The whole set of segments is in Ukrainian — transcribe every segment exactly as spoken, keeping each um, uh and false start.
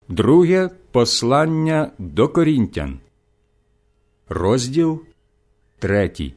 Друге послання до Корінтян, розділ третій.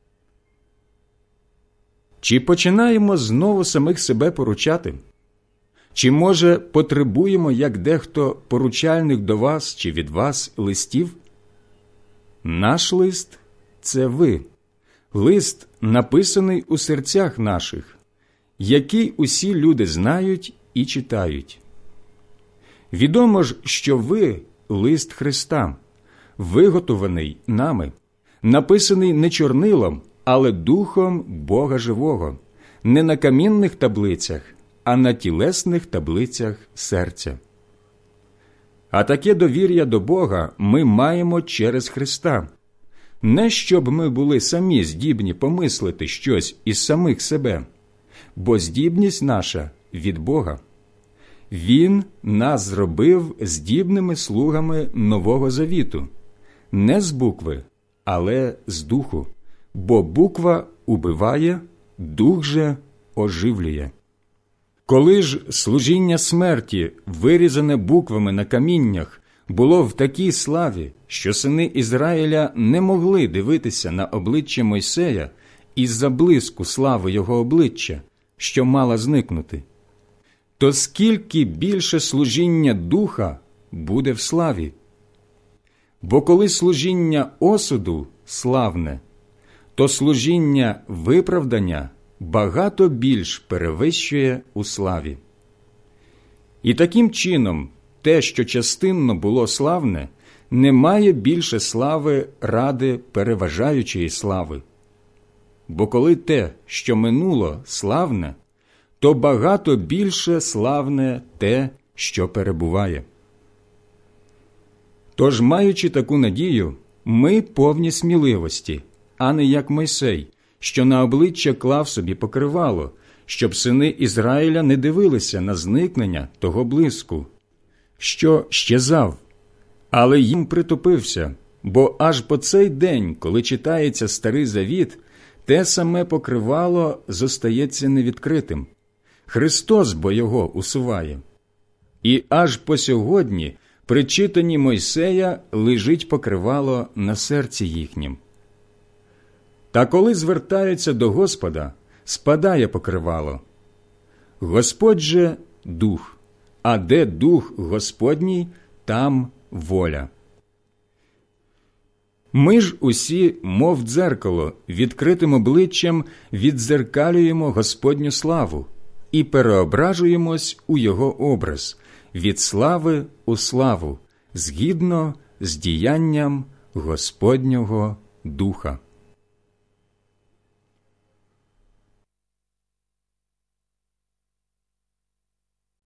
Чи починаємо знову самих себе поручати? Чи, може, потребуємо, як дехто, поручальних до вас чи від вас листів? Наш лист – це ви. Лист, написаний у серцях наших, який усі люди знають і читають. Відомо ж, що ви – лист Христа, виготовлений нами, написаний не чорнилом, але Духом Бога живого, не на камінних таблицях, а на тілесних таблицях серця. А таке довір'я до Бога ми маємо через Христа. Не щоб ми були самі здібні помислити щось із самих себе, бо здібність наша від Бога. Він нас зробив здібними слугами Нового Завіту, не з букви, але з духу, бо буква убиває, дух же оживлює. Коли ж служіння смерті, вирізане буквами на каміннях, було в такій славі, що сини Ізраїля не могли дивитися на обличчя Мойсея із-за блиску слави його обличчя, що мала зникнути, то скільки більше служіння духа буде в славі? Бо коли служіння осуду славне, то служіння виправдання багато більш перевищує у славі. І таким чином те, що частинно було славне, не має більше слави ради переважаючої слави. Бо коли те, що минуло, славне, то багато більше славне те, що перебуває. Тож, маючи таку надію, ми повні сміливості, а не як Мойсей, що на обличчя клав собі покривало, щоб сини Ізраїля не дивилися на зникнення того блиску, що щезав, але їм притупився, бо аж по цей день, коли читається Старий Завіт, те саме покривало зостається невідкритим. Христос бо його усуває. І аж по сьогодні при читанні Мойсея лежить покривало на серці їхнім. Та коли звертаються до Господа, спадає покривало. Господь же – Дух, а де Дух Господній, там воля. Ми ж усі, мов дзеркало, відкритим обличчям віддзеркалюємо Господню славу і переображуємось у Його образ, від слави у славу, згідно з діянням Господнього Духа.